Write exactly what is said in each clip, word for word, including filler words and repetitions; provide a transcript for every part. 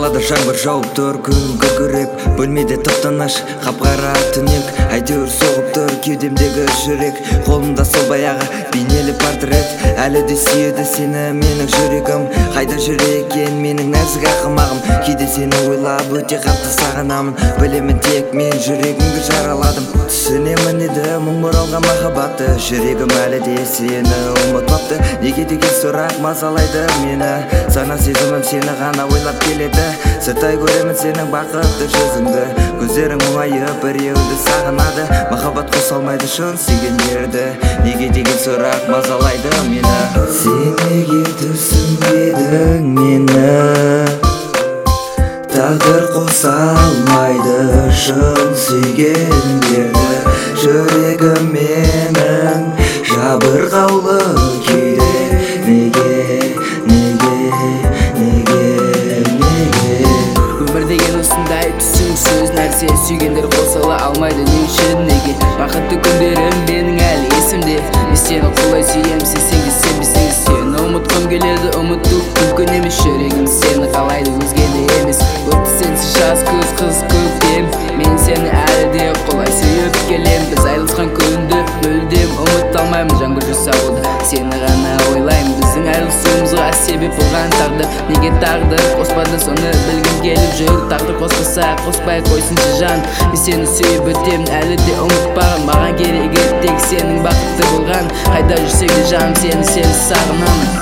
Қалада жаңбыр жауып тұр, күн күркіреп, бөлмеде тып-тыныш, қап-қара түнек. Әйтеуір соғып тұр кеудемдегі жүрек, қолымда сол баяғы бейнелі портрет. Әлі де сүйеді сені менің жүрегім, қайда жүр екен менің нәзік ақымағым. Кейде сені ойлап өте қатты сағынамын, білемін тек мен жүрегімді жараладым. Түсінемін еді мұң бұралған махаббатты, жүрегім әлі де сені ұмытпапты. Неге деген сұрақ мазалайды мені, сана сезімім сені ғана ойлап келеді. Сырттай көремін сенің бақытты жүзіңді, көздерің мұңайып біреуді сағынады. Махаббат қоса алмайды шын сүйгендерді, неге деген сұрақ мазалайды мені. Сен неге түсінбедің мені, тағдыр қоса алмайды шын сүйгендерді. Жүрегім менің жабырқаулы күйде, неге, неге, неге, неге. Өмір деген осындай түсініксіз нәрсе, сүйгендер қосыла алмайды не үшін неге. Бақытты күндерім менің әлі есімде, мен сені құлай сүйем, сен сенге сенбесең сені ұмытқым келеді. Ұмыту мүмкін емес, жүрегім сені қалайды өзгені емес. Өтті сенсіз жаз күз қыс көктем, мен сені әлі де құлай сүйіп келем. Біз айырылысқан күнді мүлдем ұмыта алмаймын, жаңбыр жауса да сені ғана ойлаймын. Біздің айырылысуымызға себеп болған тағдыр, неге тағдыр қоспады соны білгім келіп жүр. Тағдыр қоспаса қоспай қойсыншы жан, мен сені сүйіп өтем әлі де ұмытпаған. Маған керегі тек сенің бақытты болған, қайда жүрсең де жаным сені сені сағынамын.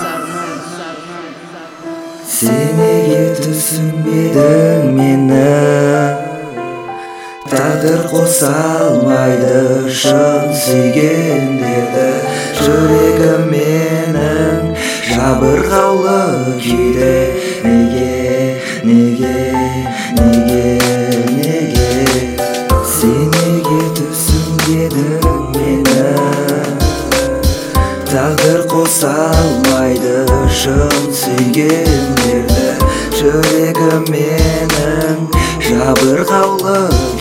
Сен неге түсінбедің мені, тағдыр қоса алмайды шын сүйгендерді. Жүрегім менің жабырқаулы күйде, неге, неге, неге, неге. Сен неге түсінбедің мені, тағдыр қоса алмайды шын сүйгендерді. Жүрегім менің жабырқаулы